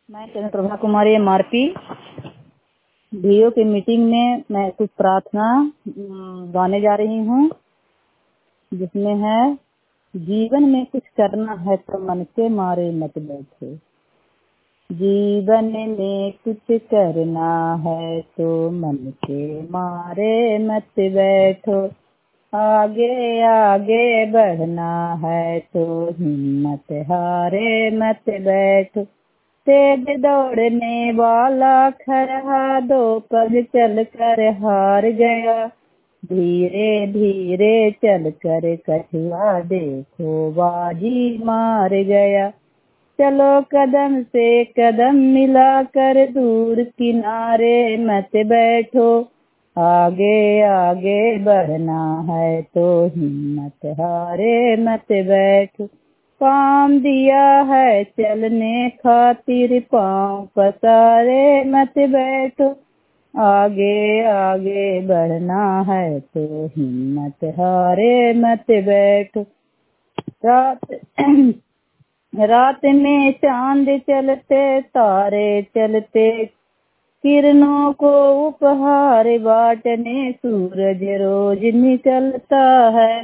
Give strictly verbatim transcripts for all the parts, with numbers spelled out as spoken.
मैं Chandraprabha Kumari M R P DO की meeting में मैं कुछ प्रार्थना गाने जा रही हूँ, जिसमें है जीवन में कुछ करना है तो मन के मारे मत बैठो। जीवन में कुछ करना है तो मन के मारे मत बैठो। आगे आगे बढ़ना है तो हिम्मत हारे मत बैठो। तेज दौड़ने वाला खरहा दो पग चल कर हार गया। धीरे धीरे चल कर कछुआ देखो बाजी मार गया। चलो कदम से कदम मिला कर दूर किनारे मत बैठो। आगे आगे बढ़ना है तो हिम्मत हारे मत बैठो। काम दिया है चलने खातिर पाँव पसारे मत बैठो। आगे आगे बढ़ना है तो हिम्मत हारे मत बैठो। रात रात में चांद चलते तारे चलते किरणों को उपहार बांटने सूरज रोज निकलता है।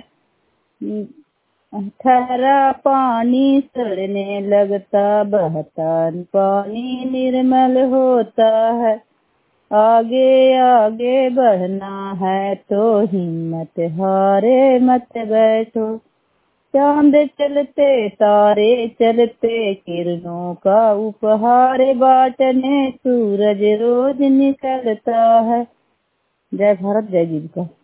ठहरा पानी सड़ने लगता बहता पानी निर्मल होता है। आगे आगे बढ़ना है तो हिम्मत हारे मत बैठो। चांद चलते तारे चलते किरणों का उपहार बांटने सूरज रोज निकलता है। जय भारत जय जीविका।